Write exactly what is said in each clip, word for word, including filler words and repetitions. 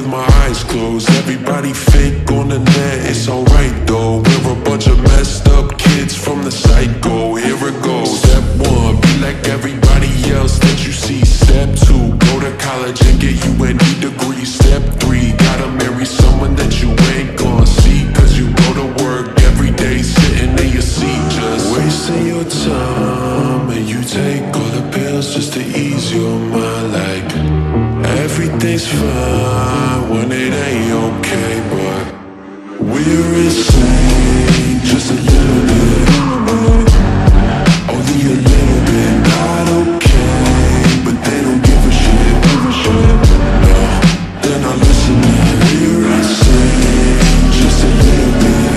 with my eyes closed. Everybody fake on the net, it's alright though. We're a bunch of messed up kids from the psycho. Here it goes. Step one, be like everybody else that you see. Step two, go to college and get you any degree. Step three, gotta marry someone that you ain't gon' see, cause you go to work every day sitting in your seat, just wasting your time. And you take all the pills just to ease your mind, like everything's fine when it ain't okay. But we're insane, just a little bit, only a little bit. Not okay, but they don't give a shit. No, they're not listening. We're insane, just a little bit,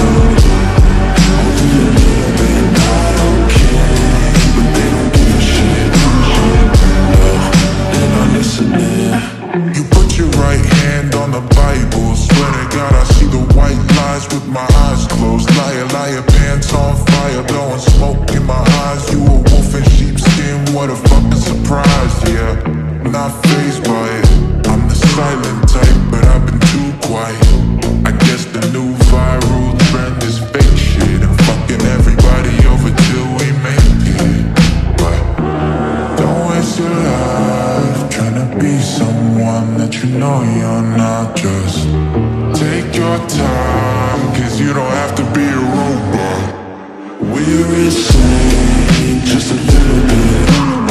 only a little bit. Not okay, but they don't give a shit. No, they're not listening. You put your right hand on the Bible. Swear to God I see the white lies with my eyes closed. Liar, liar, pants on fire, blowing smoke in my eyes. You a wolf in sheepskin, what a fucking surprise, yeah. Not fazed by it, I'm the silent type, but I've been too quiet. I guess the new viral trend is fake shit and fucking everybody over till we make it. But don't waste your life trying to be someone that you know you're not. Just take your time, cause you don't have to be a robot. We're insane, just a little bit,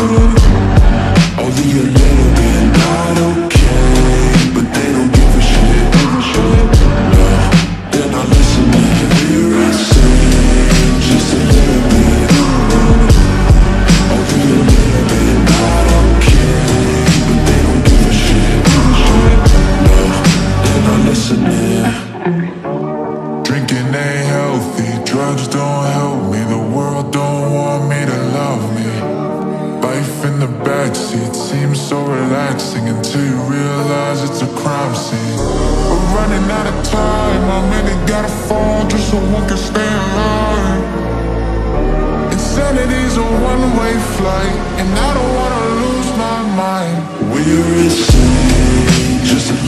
only a little bit. Not okay, but they don't give a shit. No, they're not listening. We're insane, just a little bit, only a little bit. Not okay, but they don't give a shit. No, they're not listening. Drinking ain't healthy, drugs don't help me. The world don't want me to love me. Life in the backseat seems so relaxing until you realize it's a crime scene. We're running out of time, I really gotta fall just so one can stay alive. Insanity's a one-way flight, and I don't wanna lose my mind. We're insane, just a